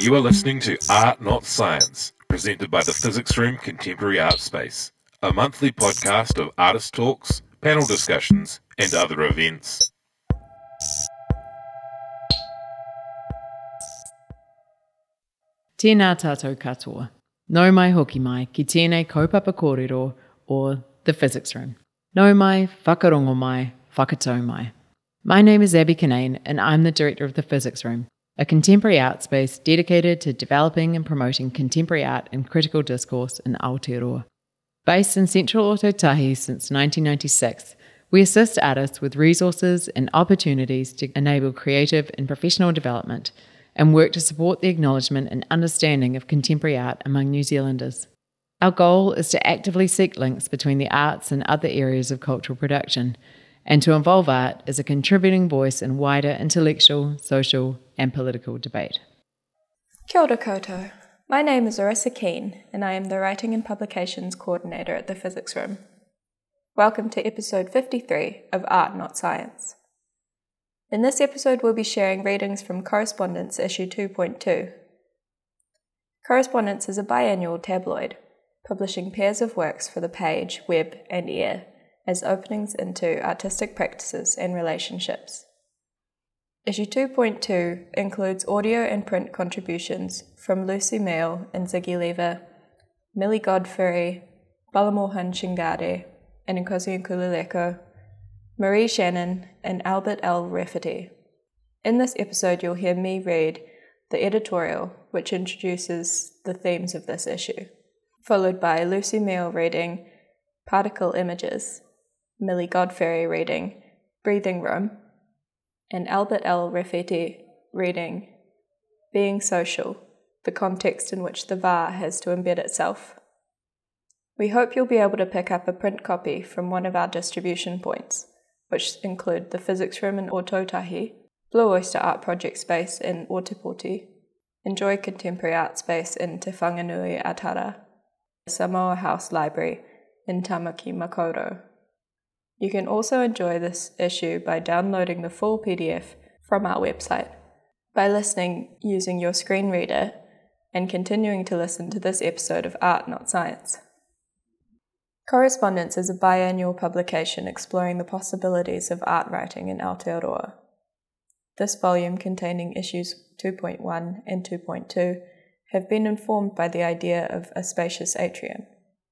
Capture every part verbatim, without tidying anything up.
You are listening to Art Not Science, presented by the Physics Room Contemporary Art Space, a monthly podcast of artist talks, panel discussions, and other events. Tēnā tātou katoa. Nau mai hoki mai ki tēnei kaupapa kōrero, or the Physics Room. Nau mai, whakarongo mai, whakatau mai. My name is Abby Kinane, and I'm the director of the Physics Room, a contemporary art space dedicated to developing and promoting contemporary art and critical discourse in Aotearoa. Based in central Ōtautahi since nineteen ninety-six, we assist artists with resources and opportunities to enable creative and professional development, and work to support the acknowledgement and understanding of contemporary art among New Zealanders. Our goal is to actively seek links between the arts and other areas of cultural production, and to involve art as a contributing voice in wider intellectual, social, and political debate. Kia ora koutou. My name is Arissa Keane, and I am the Writing and Publications Coordinator at the Physics Room. Welcome to episode fifty-three of Art Not Science. In this episode, we'll be sharing readings from Correspondence issue two point two. Correspondence is a biannual tabloid, publishing pairs of works for the page, web, and air as openings into artistic practices and relationships. Issue two point two includes audio and print contributions from Lucy Mail and Ziggy Lever, Millie Godfrey, Balamohan Shingade, and Nkosi Nkululeko, Marie Shannon, and Albert L. Rafferty. In this episode, you'll hear me read the editorial, which introduces the themes of this issue, followed by Lucy Mail reading Particle Images, Millie Godfrey reading Breathing Room, and Albert L. Rafferty reading Being Social, the context in which the V A R has to embed itself. We hope you'll be able to pick up a print copy from one of our distribution points, which include the Physics Room in Ōtautahi, Blue Oyster Art Project Space in Ōtepoti, Enjoy Contemporary Art Space in Te Whanganui Atara, Samoa House Library in Tamaki Makaurau. You can also enjoy this issue by downloading the full P D F from our website, by listening using your screen reader, and continuing to listen to this episode of Art Not Science. Correspondence is a biannual publication exploring the possibilities of art writing in Aotearoa. This volume, containing issues two point one and two point two, have been informed by the idea of a spacious atrium.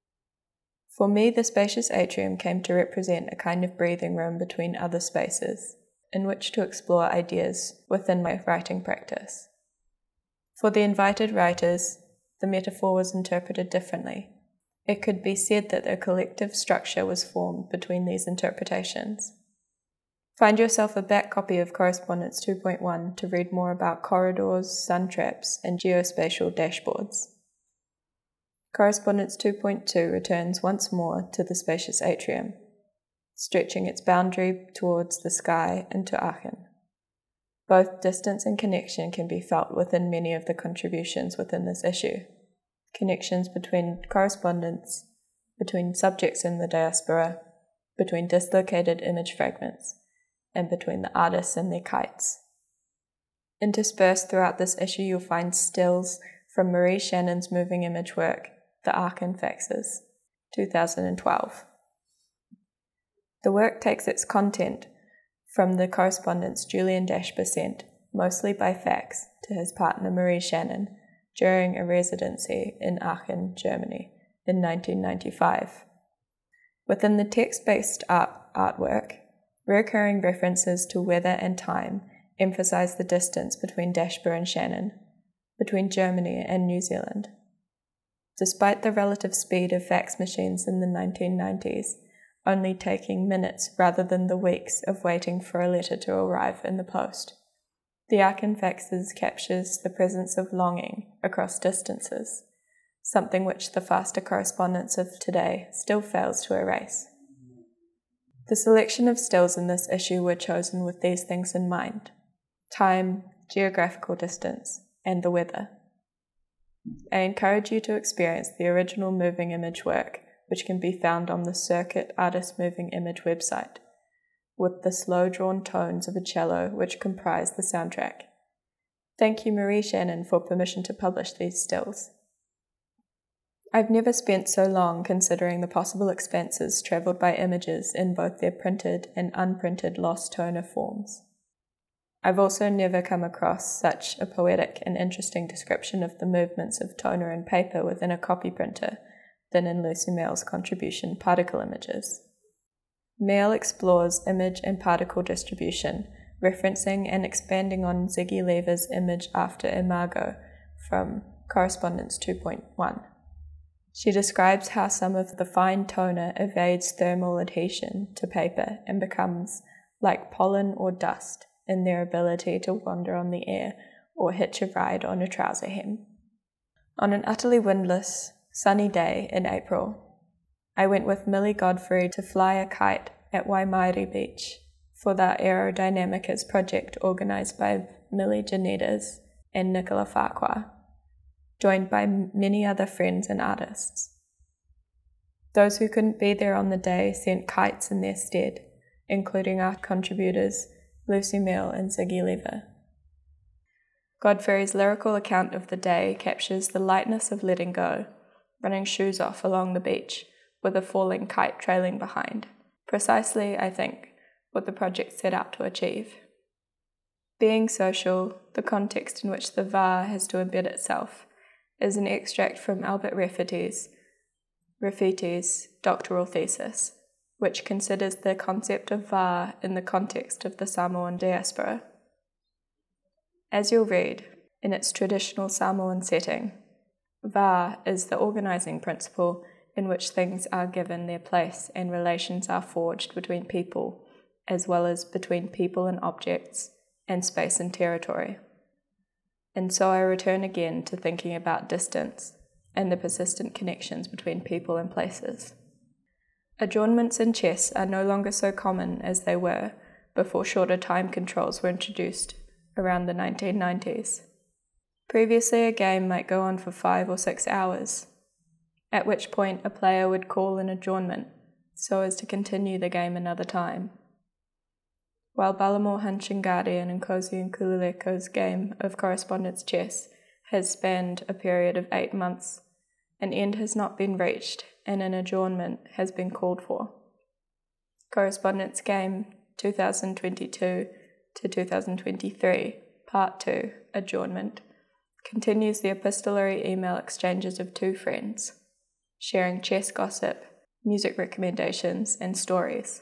For me, the spacious atrium came to represent a kind of breathing room between other spaces, in which to explore ideas within my writing practice. For the invited writers, the metaphor was interpreted differently. It could be said that a collective structure was formed between these interpretations. Find yourself a back copy of Correspondence two point one to read more about corridors, sun traps, and geospatial dashboards. Correspondence two point two returns once more to the spacious atrium, stretching its boundary towards the sky and to Aachen. Both distance and connection can be felt within many of the contributions within this issue. Connections between correspondence, between subjects in the diaspora, between dislocated image fragments, and between the artists and their kites. Interspersed throughout this issue, you'll find stills from Marie Shannon's moving image work, The Aachen Faxes, two thousand twelve. The work takes its content from the correspondence Julian Dashper sent, mostly by fax, to his partner Marie Shannon during a residency in Aachen, Germany, in nineteen ninety-five. Within the text-based art artwork, recurring references to weather and time emphasize the distance between Dashper and Shannon, between Germany and New Zealand. Despite the relative speed of fax machines in the nineteen nineties, only taking minutes rather than the weeks of waiting for a letter to arrive in the post, the Aachen Faxes captures the presence of longing across distances, something which the faster correspondence of today still fails to erase. The selection of stills in this issue were chosen with these things in mind: time, geographical distance, and the weather. I encourage you to experience the original moving image work, which can be found on the Circuit Artist Moving Image website, with the slow-drawn tones of a cello which comprise the soundtrack. Thank you, Marie Shannon, for permission to publish these stills. I've never spent so long considering the possible expenses travelled by images in both their printed and unprinted lost toner forms. I've also never come across such a poetic and interesting description of the movements of toner and paper within a copy printer than in Lucy Mail's contribution Particle Images. Mail explores image and particle distribution, referencing and expanding on Ziggy Lever's image after Imago from Correspondence two point one. She describes how some of the fine toner evades thermal adhesion to paper and becomes like pollen or dust in their ability to wander on the air or hitch a ride on a trouser hem. On an utterly windless, sunny day in April, I went with Millie Godfrey to fly a kite at Waimairi Beach for the Aerodynamicas project organised by Millie Janedas and Nicola Farquhar, joined by many other friends and artists. Those who couldn't be there on the day sent kites in their stead, including our contributors Lucy Mail and Ziggy Lever. Godfrey's lyrical account of the day captures the lightness of letting go, running shoes off along the beach with a falling kite trailing behind. Precisely, I think, what the project set out to achieve. Being social, the context in which the V A R has to embed itself, is an extract from Albert Rafferty's, Rafferty's doctoral thesis, which considers the concept of V A R in the context of the Samoan diaspora. As you'll read, in its traditional Samoan setting, V A R is the organising principle in which things are given their place and relations are forged between people, as well as between people and objects, and space and territory. And so I return again to thinking about distance and the persistent connections between people and places. Adjournments in chess are no longer so common as they were before shorter time controls were introduced around the nineteen nineties. Previously, a game might go on for five or six hours, at which point a player would call an adjournment so as to continue the game another time. While Balamor Hanshin-Guardian and Nkosi Nkuleko's game of correspondence chess has spanned a period of eight months, an end has not been reached and an adjournment has been called for. Correspondence Game twenty twenty-two to twenty twenty-three, Part two, Adjournment, continues the epistolary email exchanges of two friends, sharing chess gossip, music recommendations, and stories.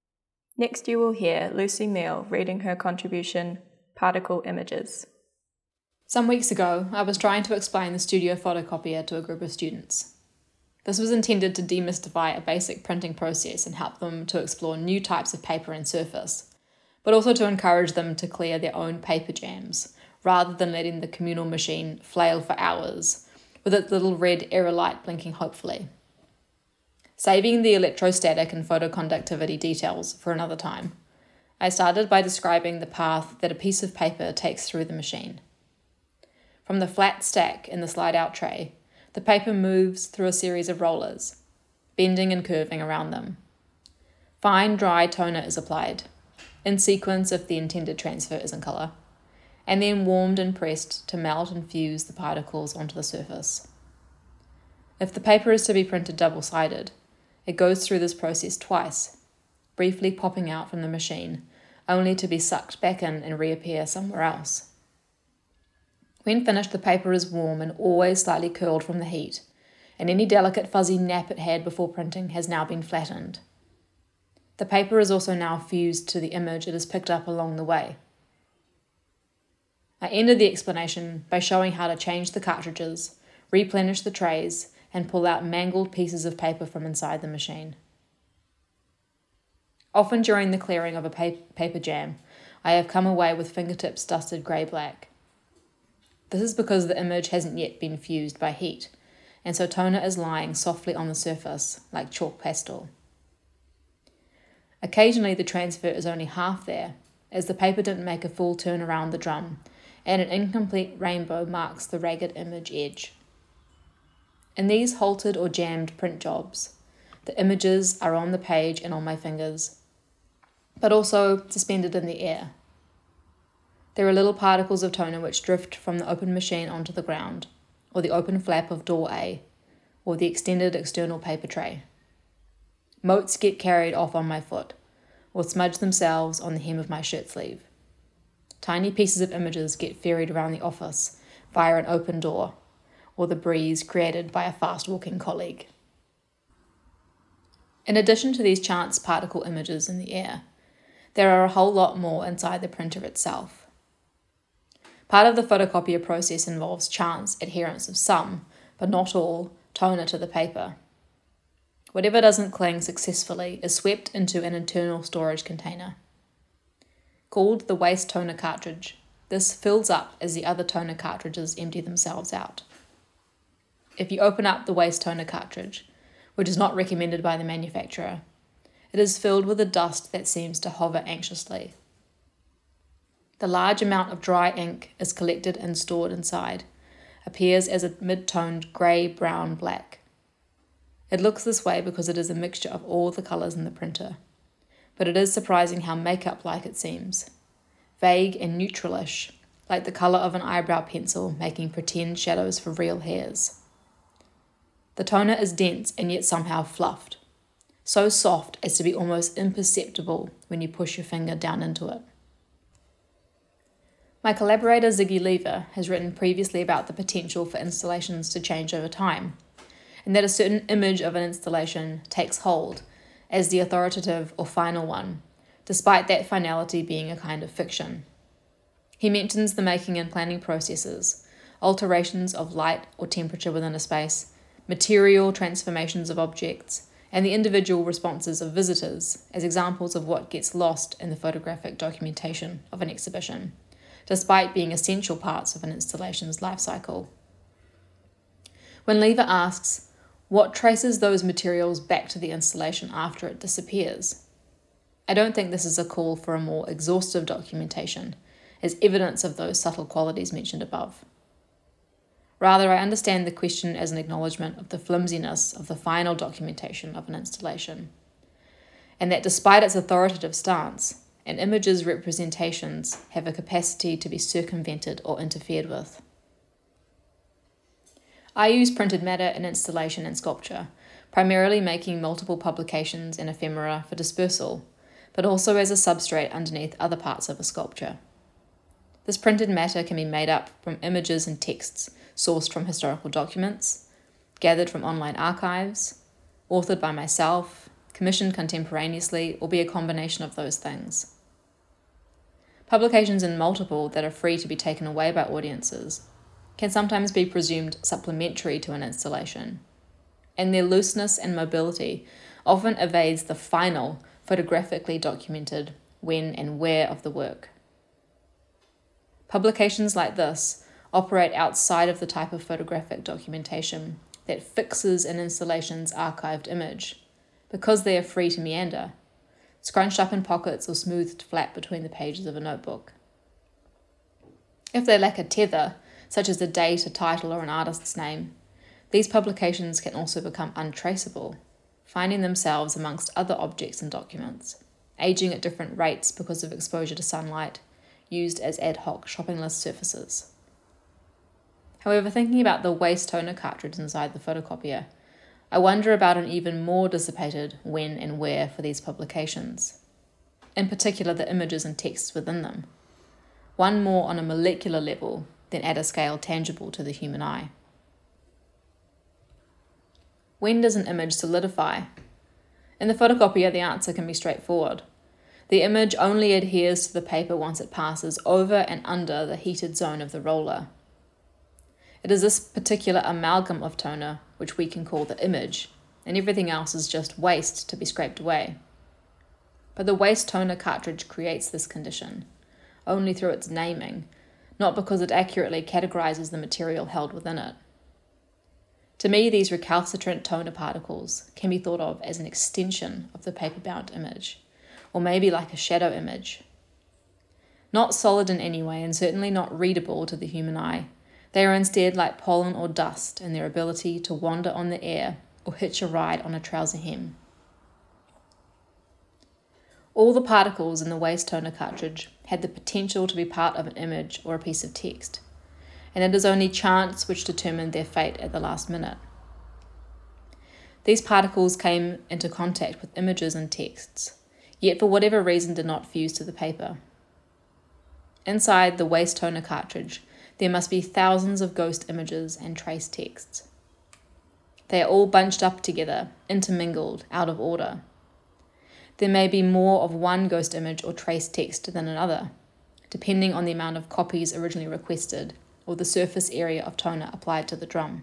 Next you will hear Lucy Mail reading her contribution, Particle Images. Some weeks ago, I was trying to explain the studio photocopier to a group of students. This was intended to demystify a basic printing process and help them to explore new types of paper and surface, but also to encourage them to clear their own paper jams, rather than letting the communal machine flail for hours, with its little red error light blinking hopefully. Saving the electrostatic and photoconductivity details for another time, I started by describing the path that a piece of paper takes through the machine. From the flat stack in the slide-out tray, the paper moves through a series of rollers, bending and curving around them. Fine, dry toner is applied, in sequence if the intended transfer is in colour, and then warmed and pressed to melt and fuse the particles onto the surface. If the paper is to be printed double-sided, it goes through this process twice, briefly popping out from the machine, only to be sucked back in and reappear somewhere else. When finished, the paper is warm and always slightly curled from the heat, and any delicate fuzzy nap it had before printing has now been flattened. The paper is also now fused to the image it has picked up along the way. I ended the explanation by showing how to change the cartridges, replenish the trays, and pull out mangled pieces of paper from inside the machine. Often during the clearing of a paper jam, I have come away with fingertips dusted grey-black. This is because the image hasn't yet been fused by heat, and so toner is lying softly on the surface, like chalk pastel. Occasionally the transfer is only half there, as the paper didn't make a full turn around the drum, and an incomplete rainbow marks the ragged image edge. In these halted or jammed print jobs, the images are on the page and on my fingers, but also suspended in the air. There are little particles of toner which drift from the open machine onto the ground, or the open flap of door A, or the extended external paper tray. Motes get carried off on my foot, or smudge themselves on the hem of my shirt sleeve. Tiny pieces of images get ferried around the office via an open door, or the breeze created by a fast-walking colleague. In addition to these chance particle images in the air, there are a whole lot more inside the printer itself. Part of the photocopier process involves chance adherence of some, but not all, toner to the paper. Whatever doesn't cling successfully is swept into an internal storage container. Called the waste toner cartridge, this fills up as the other toner cartridges empty themselves out. If you open up the waste toner cartridge, which is not recommended by the manufacturer, it is filled with a dust that seems to hover anxiously. The large amount of dry ink is collected and stored inside, appears as a mid-toned grey, brown, black. It looks this way because it is a mixture of all the colours in the printer, but it is surprising how makeup-like it seems. Vague and neutralish, like the colour of an eyebrow pencil making pretend shadows for real hairs. The toner is dense and yet somehow fluffed, so soft as to be almost imperceptible when you push your finger down into it. My collaborator Ziggy Lever has written previously about the potential for installations to change over time, and that a certain image of an installation takes hold as the authoritative or final one, despite that finality being a kind of fiction. He mentions the making and planning processes, alterations of light or temperature within a space, material transformations of objects, and the individual responses of visitors as examples of what gets lost in the photographic documentation of an exhibition, despite being essential parts of an installation's life cycle. When Lever asks, what traces those materials back to the installation after it disappears? I don't think this is a call for a more exhaustive documentation, as evidence of those subtle qualities mentioned above. Rather, I understand the question as an acknowledgement of the flimsiness of the final documentation of an installation, and that despite its authoritative stance, an image's representations have a capacity to be circumvented or interfered with. I use printed matter in installation and sculpture, primarily making multiple publications and ephemera for dispersal, but also as a substrate underneath other parts of a sculpture. This printed matter can be made up from images and texts sourced from historical documents, gathered from online archives, authored by myself, commissioned contemporaneously, or be a combination of those things. Publications in multiple that are free to be taken away by audiences can sometimes be presumed supplementary to an installation, and their looseness and mobility often evades the final, photographically documented when and where of the work. Publications like this operate outside of the type of photographic documentation that fixes an installation's archived image, because they are free to meander, scrunched up in pockets or smoothed flat between the pages of a notebook. If they lack a tether, such as a date, a title, or an artist's name, these publications can also become untraceable, finding themselves amongst other objects and documents, aging at different rates because of exposure to sunlight, used as ad hoc shopping list surfaces. However, thinking about the waste toner cartridge inside the photocopier, I wonder about an even more dissipated when and where for these publications, in particular the images and texts within them, one more on a molecular level than at a scale tangible to the human eye. When does an image solidify? In the photocopier, the answer can be straightforward. The image only adheres to the paper once it passes over and under the heated zone of the roller. It is this particular amalgam of toner which we can call the image, and everything else is just waste to be scraped away. But the waste toner cartridge creates this condition, only through its naming, not because it accurately categorizes the material held within it. To me, these recalcitrant toner particles can be thought of as an extension of the paper-bound image, or maybe like a shadow image. Not solid in any way, and certainly not readable to the human eye, they are instead like pollen or dust in their ability to wander on the air or hitch a ride on a trouser hem. All the particles in the waste toner cartridge had the potential to be part of an image or a piece of text, and it is only chance which determined their fate at the last minute. These particles came into contact with images and texts, yet for whatever reason did not fuse to the paper. Inside the waste toner cartridge, there must be thousands of ghost images and trace texts. They are all bunched up together, intermingled, out of order. There may be more of one ghost image or trace text than another, depending on the amount of copies originally requested or the surface area of toner applied to the drum.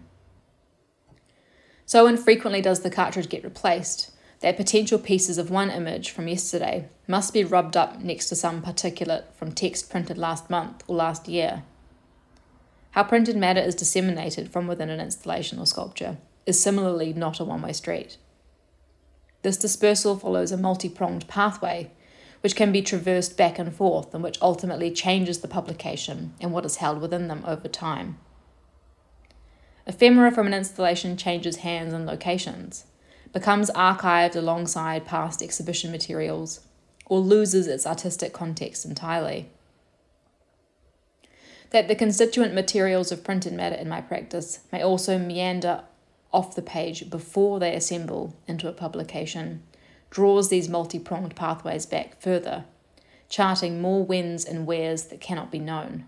So infrequently does the cartridge get replaced that potential pieces of one image from yesterday must be rubbed up next to some particulate from text printed last month or last year. How printed matter is disseminated from within an installation or sculpture is similarly not a one-way street. This dispersal follows a multi-pronged pathway, which can be traversed back and forth and which ultimately changes the publication and what is held within them over time. Ephemera from an installation changes hands and locations, becomes archived alongside past exhibition materials, or loses its artistic context entirely. That the constituent materials of printed matter in my practice may also meander off the page before they assemble into a publication draws these multi-pronged pathways back further, charting more whens and wheres that cannot be known.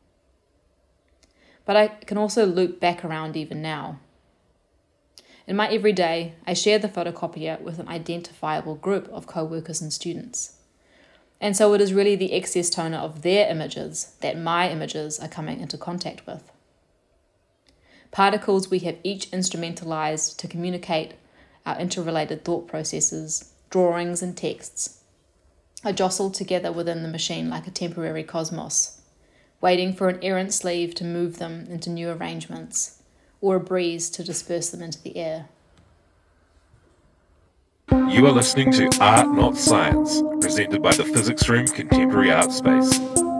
But I can also loop back around even now. In my everyday, I share the photocopier with an identifiable group of co-workers and students. And so it is really the excess toner of their images that my images are coming into contact with. Particles we have each instrumentalized to communicate our interrelated thought processes, drawings and texts, are jostled together within the machine like a temporary cosmos, waiting for an errant sleeve to move them into new arrangements, or a breeze to disperse them into the air. You are listening to Art Not Science, presented by the Physics Room Contemporary Art Space.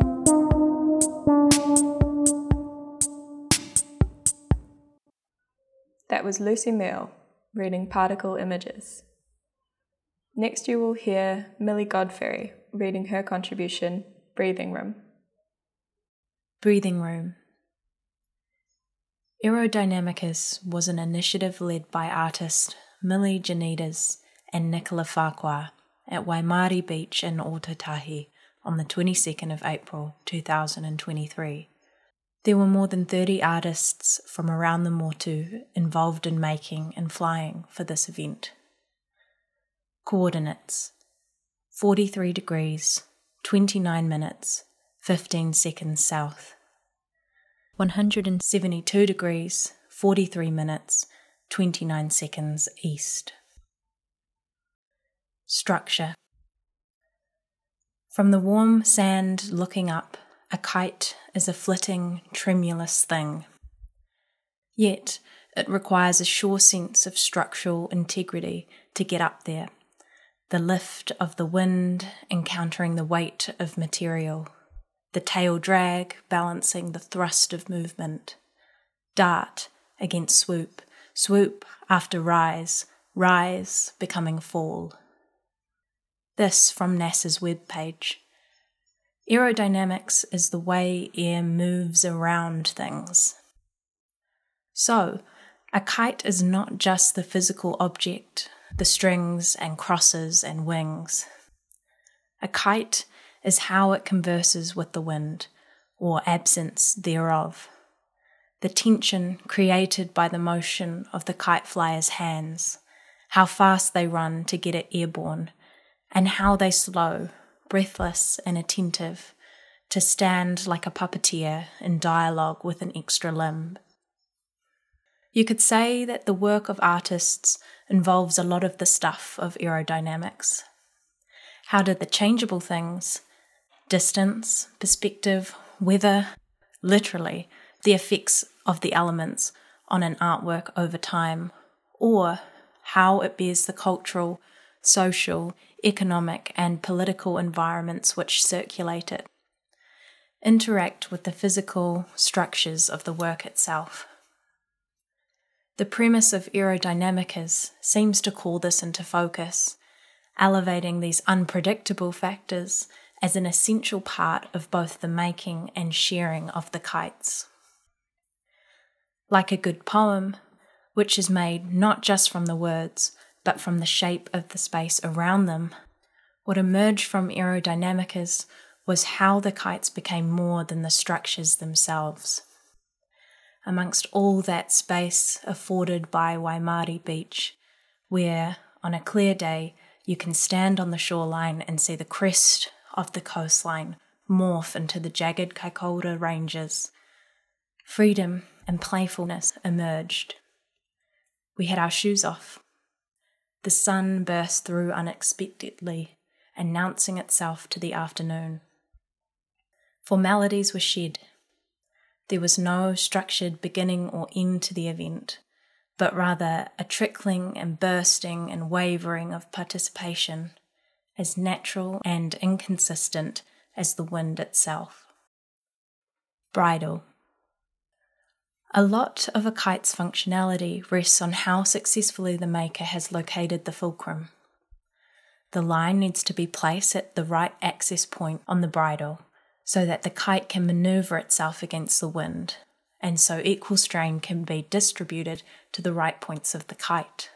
That was Lucy Merle, reading Particle Images. Next you will hear Millie Godfrey, reading her contribution, Breathing Room. Breathing Room. Aerodynamicus was an initiative led by artists Millie Janitas and Nicola Farquhar at Waimari Beach in Ōtautahi on the twenty-second of April two thousand twenty-three. There were more than thirty artists from around the Motu involved in making and flying for this event. Coordinates: forty-three degrees, twenty-nine minutes, fifteen seconds south. one hundred seventy-two degrees, forty-three minutes, twenty-nine seconds east. Structure. From the warm sand looking up, a kite is a flitting, tremulous thing. Yet, it requires a sure sense of structural integrity to get up there. The lift of the wind encountering the weight of material. The tail drag balancing the thrust of movement. Dart against swoop, swoop after rise, rise becoming fall. This from NASA's webpage. Aerodynamics is the way air moves around things. So, a kite is not just the physical object, the strings and crosses and wings. A kite is how it converses with the wind, or absence thereof. The tension created by the motion of the kite flyer's hands, how fast they run to get it airborne, and how they slow, breathless and attentive, to stand like a puppeteer in dialogue with an extra limb. You could say that the work of artists involves a lot of the stuff of aerodynamics. How did the changeable things, distance, perspective, weather, literally the effects of the elements on an artwork over time, or how it bears the cultural, social, economic and political environments which circulate it, interact with the physical structures of the work itself. The premise of Aerodynamicus seems to call this into focus, elevating these unpredictable factors as an essential part of both the making and sharing of the kites. Like a good poem, which is made not just from the words, but from the shape of the space around them, what emerged from Aerodynamicas was how the kites became more than the structures themselves. Amongst all that space afforded by Waimarie Beach, where, on a clear day, you can stand on the shoreline and see the crest of the coastline morph into the jagged Kaikoura ranges, freedom and playfulness emerged. We had our shoes off. The sun burst through unexpectedly, announcing itself to the afternoon. Formalities were shed. There was no structured beginning or end to the event, but rather a trickling and bursting and wavering of participation, as natural and inconsistent as the wind itself. Bridle. A lot of a kite's functionality rests on how successfully the maker has located the fulcrum. The line needs to be placed at the right access point on the bridle so that the kite can maneuver itself against the wind, and so equal strain can be distributed to the right points of the kite.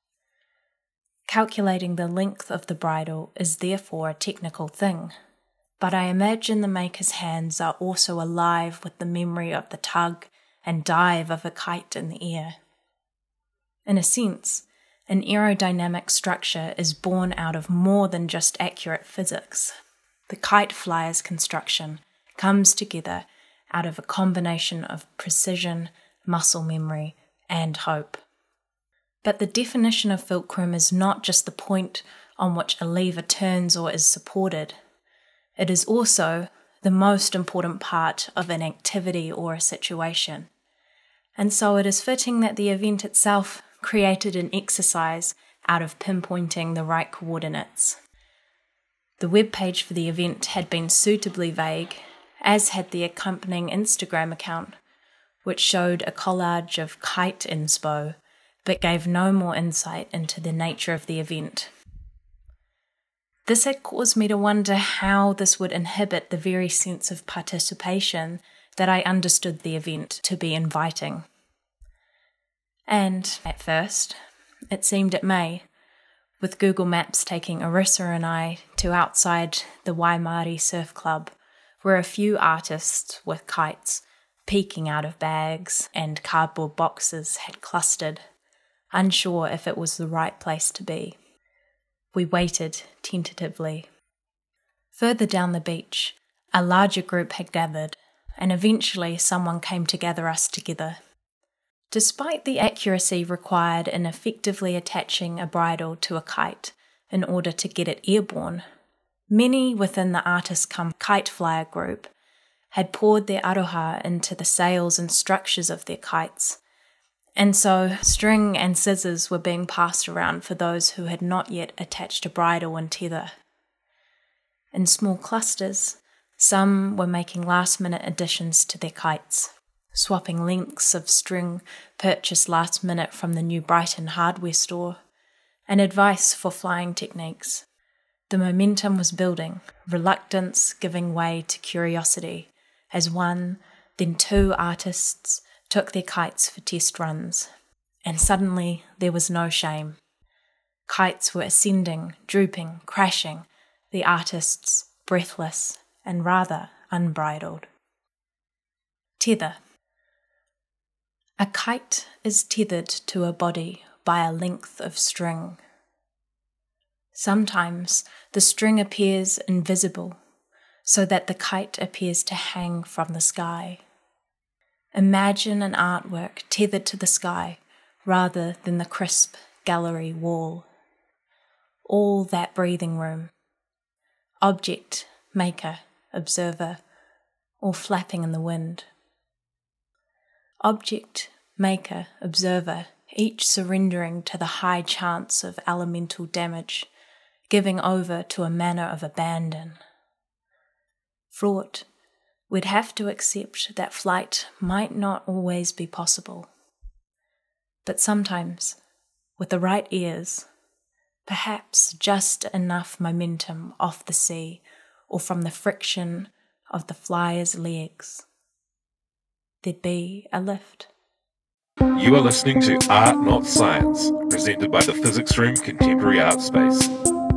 Calculating the length of the bridle is therefore a technical thing, but I imagine the maker's hands are also alive with the memory of the tug and dive of a kite in the air. In a sense, an aerodynamic structure is born out of more than just accurate physics. The kite flyer's construction comes together out of a combination of precision, muscle memory, and hope. But the definition of fulcrum is not just the point on which a lever turns or is supported. It is also the most important part of an activity or a situation. And so it is fitting that the event itself created an exercise out of pinpointing the right coordinates. The webpage for the event had been suitably vague, as had the accompanying Instagram account, which showed a collage of kite inspo, but gave no more insight into the nature of the event. This had caused me to wonder how this would inhibit the very sense of participation that I understood the event to be inviting. And, at first, it seemed it may, with Google Maps taking Arissa and I to outside the Waimarie Surf Club, where a few artists with kites peeking out of bags and cardboard boxes had clustered, unsure if it was the right place to be. We waited tentatively. Further down the beach, a larger group had gathered, and eventually someone came to gather us together. Despite the accuracy required in effectively attaching a bridle to a kite in order to get it airborne, many within the artist cum kite flyer group had poured their aroha into the sails and structures of their kites, and so string and scissors were being passed around for those who had not yet attached a bridle and tether. In small clusters, some were making last-minute additions to their kites, swapping lengths of string purchased last minute from the New Brighton hardware store, and advice for flying techniques. The momentum was building, reluctance giving way to curiosity, as one, then two artists took their kites for test runs, and suddenly there was no shame. Kites were ascending, drooping, crashing, the artists breathless and rather unbridled. Tether. A kite is tethered to a body by a length of string. Sometimes the string appears invisible, so that the kite appears to hang from the sky. Imagine an artwork tethered to the sky rather than the crisp gallery wall. All that breathing room. Object, maker, observer, all flapping in the wind. Object, maker, observer, each surrendering to the high chance of elemental damage, giving over to a manner of abandon. Fraught, we'd have to accept that flight might not always be possible. But sometimes, with the right ears, perhaps just enough momentum off the sea or from the friction of the flyer's legs. There'd be a lift. You are listening to Art Not Science, presented by the Physics Room Contemporary Art Space.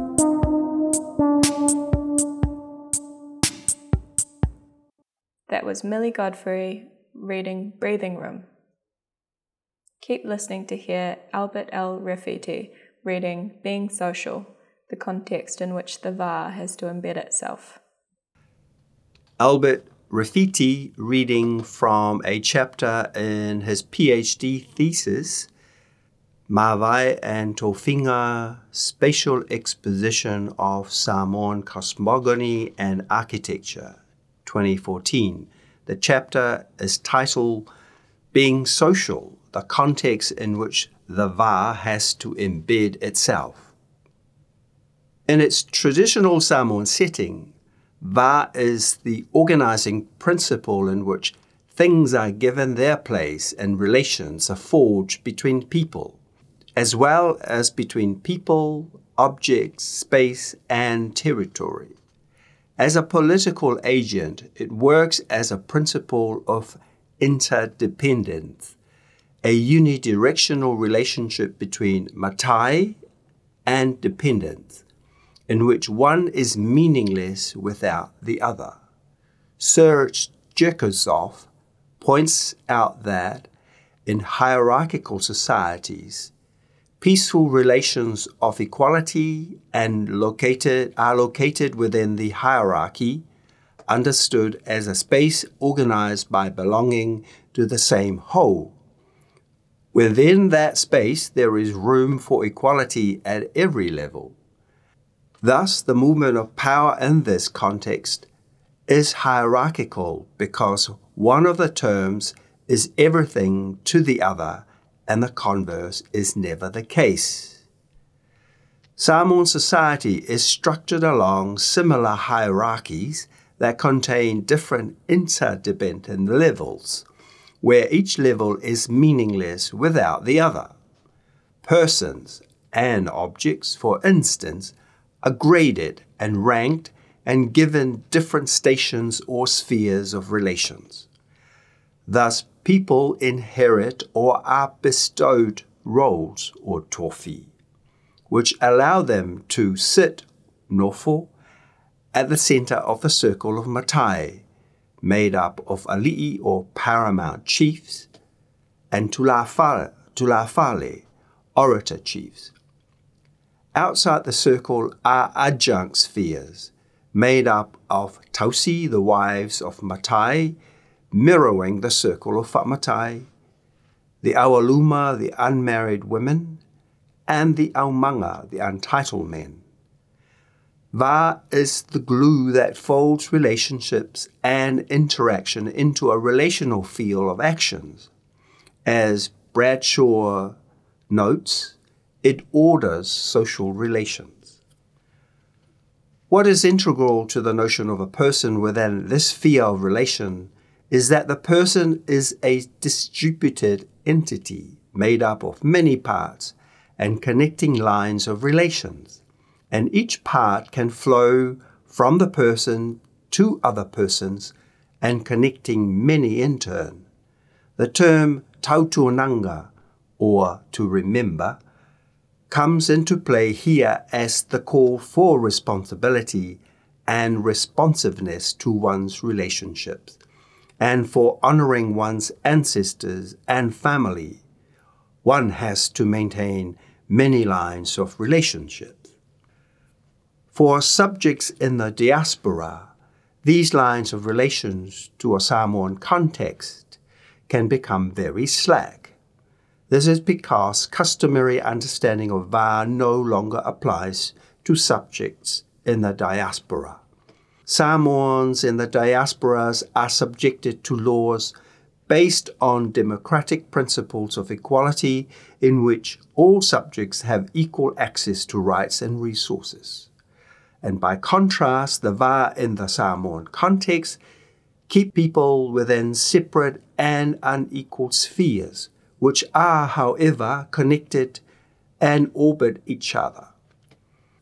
That was Millie Godfrey reading Breathing Room. Keep listening to hear Albert L. Rafiti reading Being Social, the context in which the V A R has to embed itself. Albert Rafiti reading from a chapter in his PhD thesis, Mawai and Tōwhinga, Spatial Exposition of Samoan Cosmogony and Architecture, twenty fourteen. The chapter is titled Being Social, the context in which the V A R has to embed itself. In its traditional Samoan setting, V A R is the organizing principle in which things are given their place and relations are forged between people, as well as between people, objects, space, and territory. As a political agent, it works as a principle of interdependence, a unidirectional relationship between matai and dependence, in which one is meaningless without the other. Serge Jerkozov points out that in hierarchical societies, peaceful relations of equality and located are located within the hierarchy, understood as a space organized by belonging to the same whole. Within that space, there is room for equality at every level. Thus, the movement of power in this context is hierarchical because one of the terms is everything to the other, and the converse is never the case. Samoan society is structured along similar hierarchies that contain different interdependent levels, where each level is meaningless without the other. Persons and objects, for instance, are graded and ranked and given different stations or spheres of relations. Thus, people inherit or are bestowed roles or tofi, which allow them to sit, nofo, at the center of the circle of matai, made up of ali'i or paramount chiefs, and tulafale, tulafale, orator chiefs. Outside the circle are adjunct spheres, made up of tausi, the wives of matai, mirroring the circle of whamatai, the awaluma, the unmarried women, and the aumanga, the untitled men. V A R is the glue that folds relationships and interaction into a relational field of actions. As Bradshaw notes, it orders social relations. What is integral to the notion of a person within this sphere of relation is that the person is a distributed entity made up of many parts and connecting lines of relations, and each part can flow from the person to other persons and connecting many in turn. The term tautuananga, or to remember, comes into play here as the call for responsibility and responsiveness to one's relationships, and for honoring one's ancestors and family. One has to maintain many lines of relationships. For subjects in the diaspora, these lines of relations to a Samoan context can become very slack. This is because customary understanding of V A R no longer applies to subjects in the diaspora. Samoans in the diasporas are subjected to laws based on democratic principles of equality in which all subjects have equal access to rights and resources. And by contrast, the V A R in the Samoan context keep people within separate and unequal spheres, which are, however, connected and orbit each other.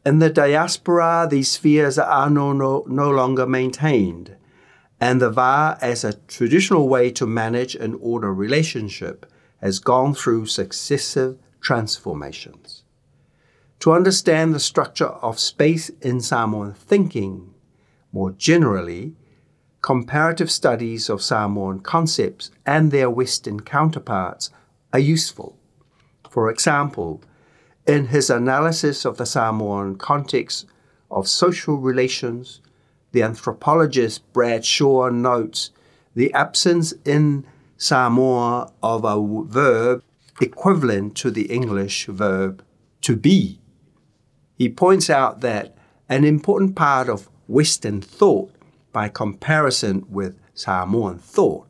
In the diaspora, these spheres are no, no, no longer maintained, and the va as a traditional way to manage and order relationship has gone through successive transformations. To understand the structure of space in Samoan thinking, more generally, comparative studies of Samoan concepts and their Western counterparts are useful. For example, in his analysis of the Samoan context of social relations, the anthropologist Brad Shaw notes the absence in Samoa of a verb equivalent to the English verb to be. He points out that an important part of Western thought, by comparison with Samoan thought,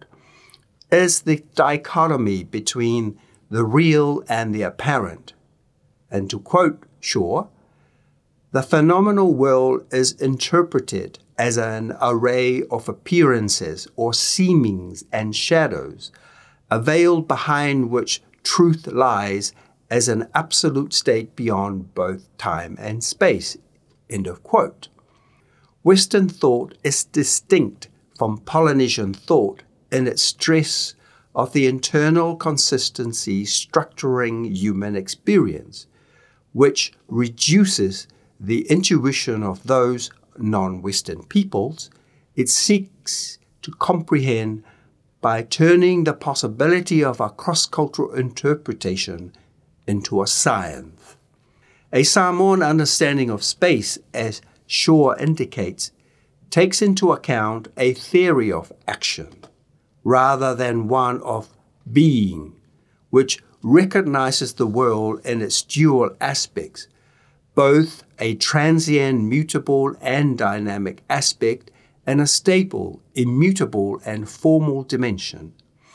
is the dichotomy between the real and the apparent. And to quote Shaw, the phenomenal world is interpreted as an array of appearances or seemings and shadows, a veil behind which truth lies as an absolute state beyond both time and space. End of quote. Western thought is distinct from Polynesian thought in its stress of the internal consistency structuring human experience, which reduces the intuition of those non-Western peoples. It seeks to comprehend by turning the possibility of a cross-cultural interpretation into a science. A Samoan understanding of space, as Shaw indicates, takes into account a theory of action rather than one of being, which recognizes the world in its dual aspects, both a transient, mutable, and dynamic aspect, and a stable, immutable, and formal dimension.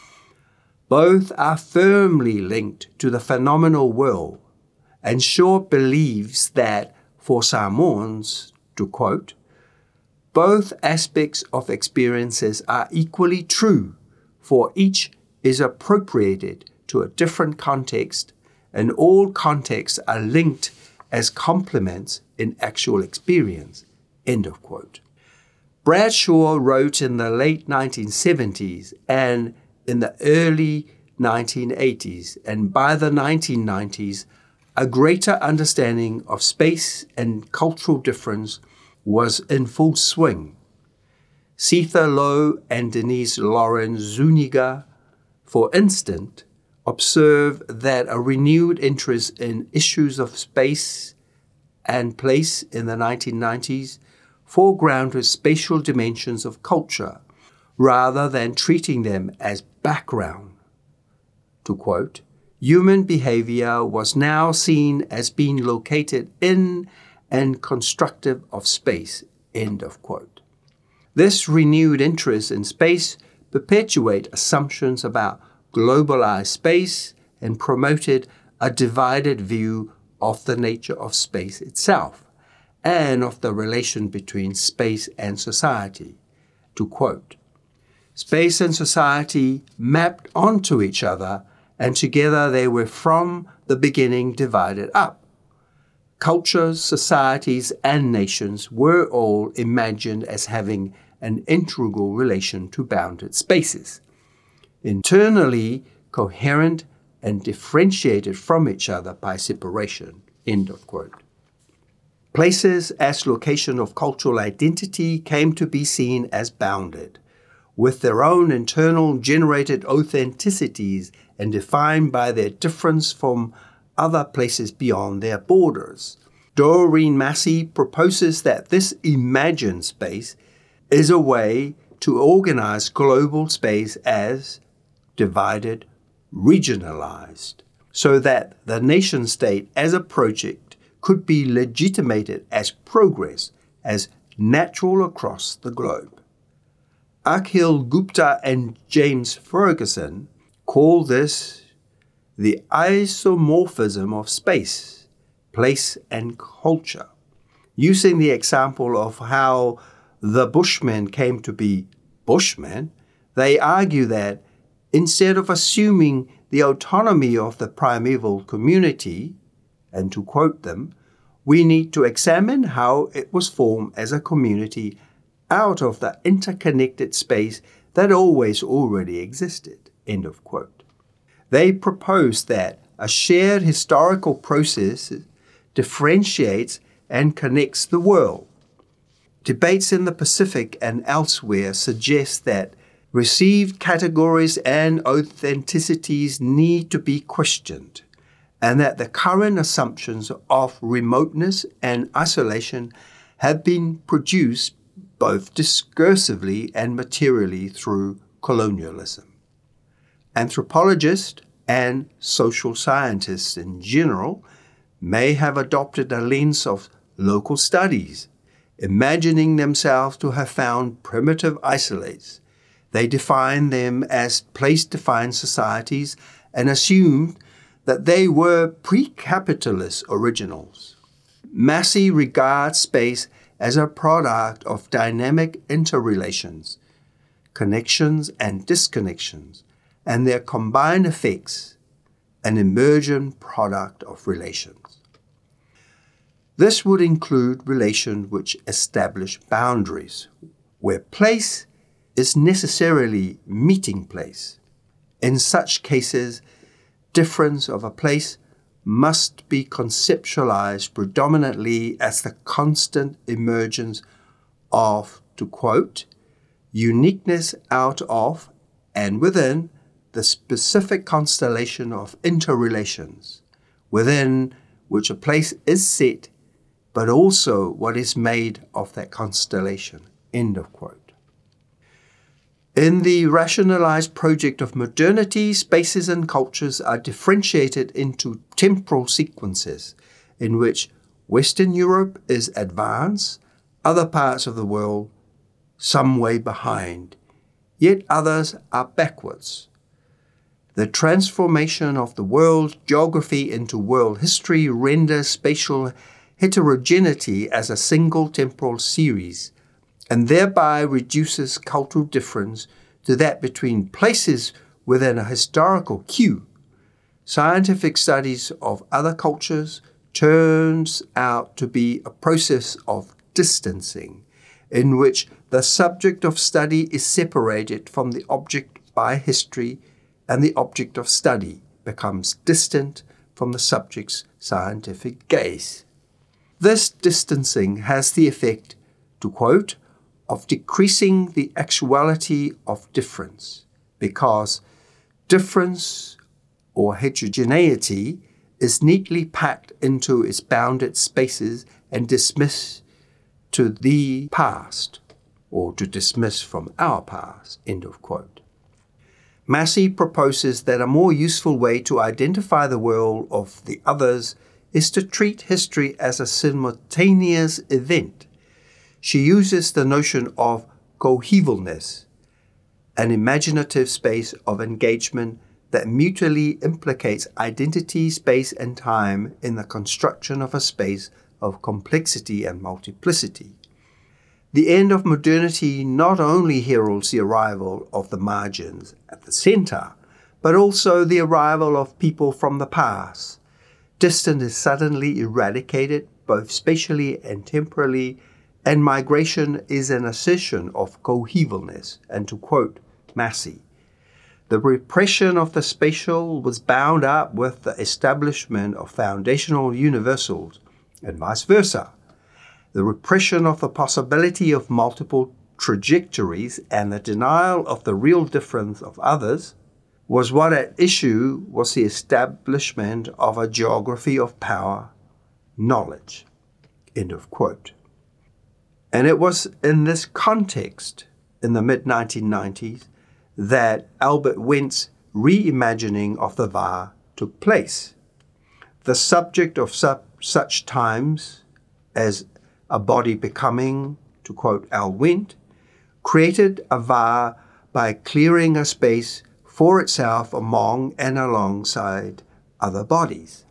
Both are firmly linked to the phenomenal world, and Shaw believes that for Samoans, to quote, both aspects of experiences are equally true, for each is appropriated to a different context, and all contexts are linked as complements in actual experience. End of quote. Brad Shaw wrote in the late nineteen seventies and in the early nineteen eighties, and by the nineteen nineties, a greater understanding of space and cultural difference was in full swing. Setha Low and Denise Lauren Zuniga, for instance, observe that a renewed interest in issues of space and place in the nineteen nineties foregrounded spatial dimensions of culture rather than treating them as background. To quote, human behavior was now seen as being located in and constructive of space. End of quote. This renewed interest in space perpetuated assumptions about globalized space and promoted a divided view of the nature of space itself and of the relation between space and society. To quote, space and society mapped onto each other, and together they were from the beginning divided up. Cultures, societies, and nations were all imagined as having an integral relation to bounded spaces, internally coherent and differentiated from each other by separation. End of quote. Places as location of cultural identity came to be seen as bounded, with their own internal generated authenticities and defined by their difference from other places beyond their borders. Doreen Massey proposes that this imagined space is a way to organize global space as divided, regionalized, so that the nation-state as a project could be legitimated as progress, as natural across the globe. Akhil Gupta and James Ferguson call this the isomorphism of space, place, and culture, using the example of how the Bushmen came to be Bushmen. They argue that instead of assuming the autonomy of the primeval community, and to quote them, we need to examine how it was formed as a community out of the interconnected space that always already existed." End of quote. They propose that a shared historical process differentiates and connects the world. Debates in the Pacific and elsewhere suggest that received categories and authenticities need to be questioned, and that the current assumptions of remoteness and isolation have been produced both discursively and materially through colonialism. Anthropologists and social scientists in general may have adopted a lens of local studies, imagining themselves to have found primitive isolates. They define them as place-defined societies and assumed that they were pre-capitalist originals. Massey regards space as a product of dynamic interrelations, connections and disconnections, and their combined effects, an emergent product of relations. This would include relations which establish boundaries, where place is necessarily meeting place. In such cases, difference of a place must be conceptualized predominantly as the constant emergence of, to quote, uniqueness out of and within the specific constellation of interrelations, within which a place is set, but also what is made of that constellation, end of quote. In the rationalized project of modernity, spaces and cultures are differentiated into temporal sequences in which Western Europe is advanced, other parts of the world some way behind, yet others are backwards. The transformation of the world geography into world history renders spatial heterogeneity as a single temporal series, and thereby reduces cultural difference to that between places within a historical queue. Scientific studies of other cultures turns out to be a process of distancing, in which the subject of study is separated from the object by history, and the object of study becomes distant from the subject's scientific gaze. This distancing has the effect, to quote, of decreasing the actuality of difference, because difference or heterogeneity is neatly packed into its bounded spaces and dismissed to the past, or to dismiss from our past, end of quote. Massey proposes that a more useful way to identify the world of the others is to treat history as a simultaneous event. She uses the notion of cohevalness, an imaginative space of engagement that mutually implicates identity, space, and time in the construction of a space of complexity and multiplicity. The end of modernity not only heralds the arrival of the margins at the center, but also the arrival of people from the past. Distance is suddenly eradicated, both spatially and temporally, and migration is an assertion of cohevalness. And to quote Massey, the repression of the spatial was bound up with the establishment of foundational universals, and vice versa. The repression of the possibility of multiple trajectories and the denial of the real difference of others was what at issue was the establishment of a geography of power, knowledge. End of quote. And it was in this context, in the mid nineteen nineties, that Albert Wendt's reimagining of the Wa took place. The subject of su- such times as a body becoming, to quote Al Wendt, created a Wa by clearing a space for itself among and alongside other bodies.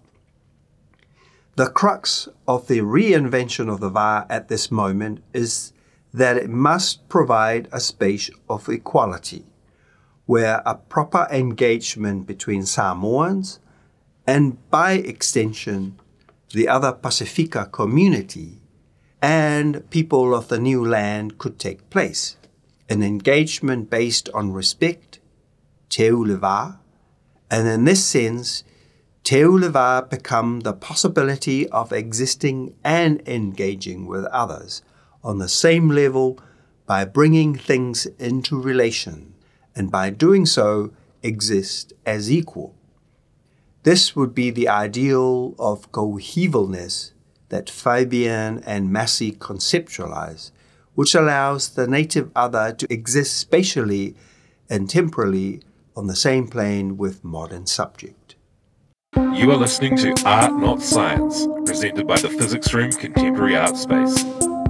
The crux of the reinvention of the Wa at this moment is that it must provide a space of equality, where a proper engagement between Samoans, and by extension, the other Pacifica community, and people of the new land could take place. An engagement based on respect, te ulewa, and in this sense, te ulewa become the possibility of existing and engaging with others on the same level by bringing things into relation, and by doing so, exist as equal. This would be the ideal of coevalness that Fabian and Massey conceptualize, which allows the native other to exist spatially and temporally on the same plane with modern subject. You are listening to Art Not Science, presented by the Physics Room Contemporary Art Space.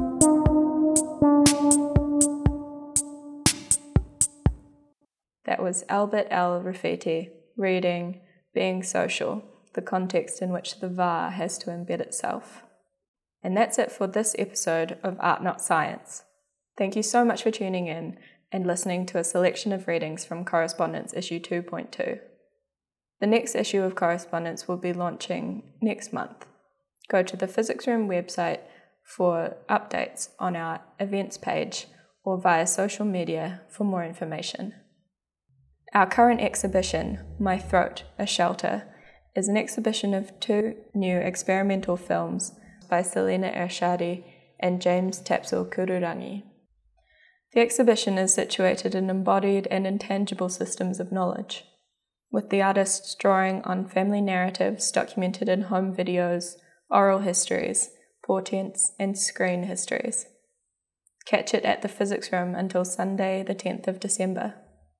That was Albert L. Rafiti reading Being Social, the context in which the V A R has to embed itself. And that's it for this episode of Art Not Science. Thank you so much for tuning in and listening to a selection of readings from Correspondence issue two point two. The next issue of Correspondence will be launching next month. Go to the Physics Room website for updates on our events page or via social media for more information. Our current exhibition, My Throat, A Shelter, is an exhibition of two new experimental films by Selena Ershadi and James Tapsell-Kururangi. The exhibition is situated in embodied and intangible systems of knowledge, with the artists drawing on family narratives documented in home videos, oral histories, portents, and screen histories. Catch it at the Physics Room until Sunday, the tenth of December.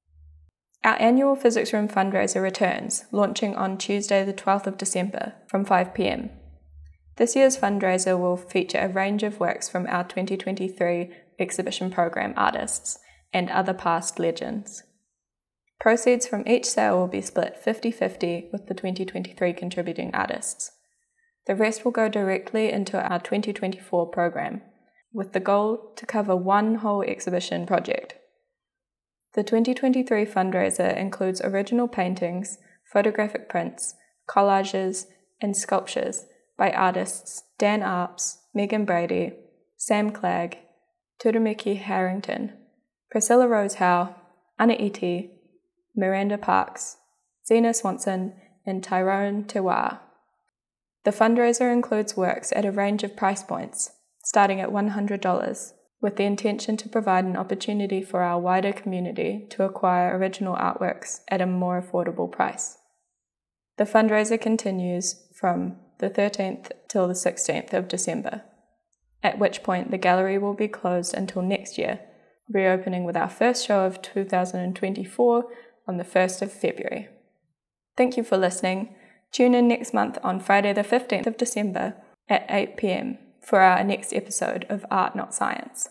Our annual Physics Room fundraiser returns, launching on Tuesday the twelfth of December from five p m. This year's fundraiser will feature a range of works from our twenty twenty-three exhibition program artists and other past legends. Proceeds from each sale will be split fifty-fifty with the twenty twenty-three contributing artists. The rest will go directly into our twenty twenty-four program, with the goal to cover one whole exhibition project. The twenty twenty-three fundraiser includes original paintings, photographic prints, collages, and sculptures by artists Dan Arps, Megan Brady, Sam Clegg, Turumiki Harrington, Priscilla Rose Howe, Ana Iti, Miranda Parks, Zena Swanson, and Tyrone Tewa. The fundraiser includes works at a range of price points, starting at one hundred dollars, with the intention to provide an opportunity for our wider community to acquire original artworks at a more affordable price. The fundraiser continues from the thirteenth till the sixteenth of December, at which point the gallery will be closed until next year, reopening with our first show of two thousand twenty-four on the first of February. Thank you for listening. Tune in next month on Friday the fifteenth of December at eight p m for our next episode of Art Not Science.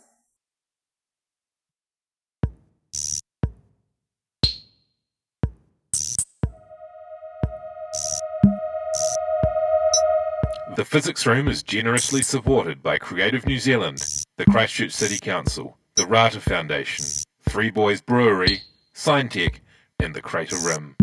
The Physics Room is generously supported by Creative New Zealand, the Christchurch City Council, the Rata Foundation, Three Boys Brewery, Signtech, and the Crater Rim.